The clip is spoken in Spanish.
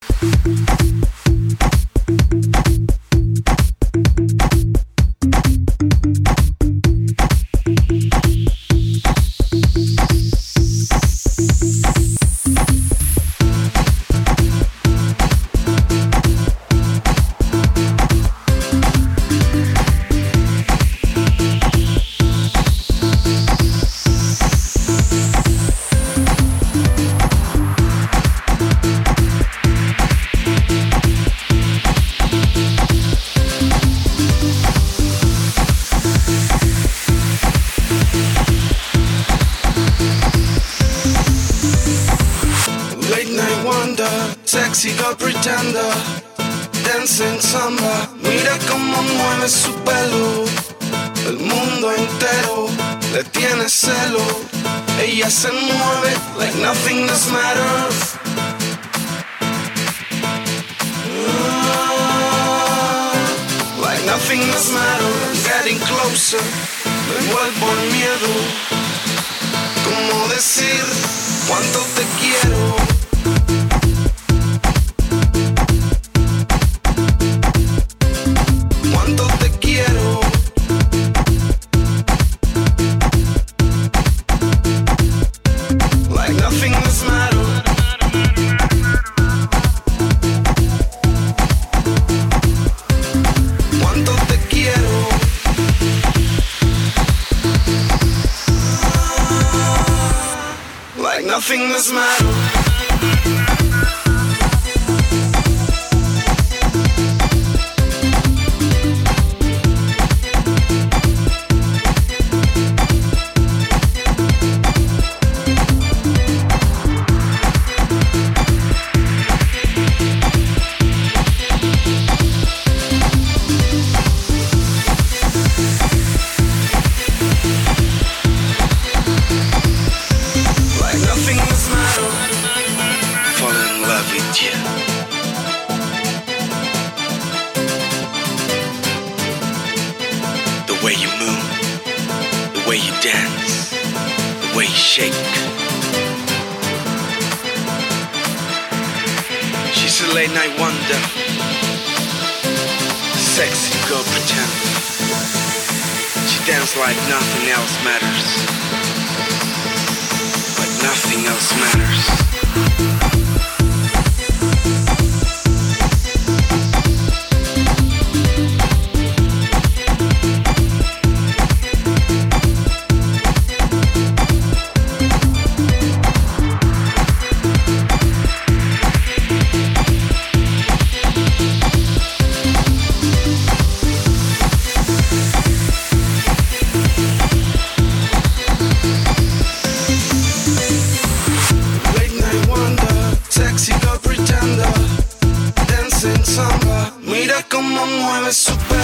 Sexy girl pretender, dancing samba. Mira cómo mueve su pelo. El mundo entero le tiene celo. Ella se mueve like nothing else matters. Like nothing else matters. Getting closer, me vuelvo el miedo. ¿Cómo decir cuánto te quiero? Nothing does matter. Like nothing else matters. Like nothing else matters. Mira cómo mueve su pelo.